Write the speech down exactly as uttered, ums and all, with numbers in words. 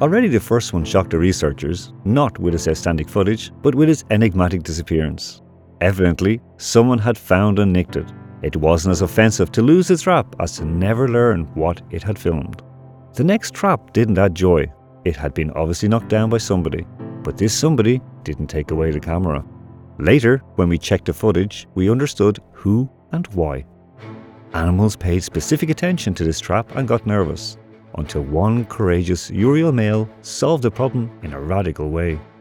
Already the first one shocked the researchers, not with its outstanding footage, but with its enigmatic disappearance. Evidently, someone had found and nicked it. It wasn't as offensive to lose the trap as to never learn what it had filmed. The next trap didn't add joy. It had been obviously knocked down by somebody, but this somebody didn't take away the camera. Later, when we checked the footage, we understood who and why. Animals paid specific attention to this trap and got nervous, until one courageous Uriel male solved the problem in a radical way.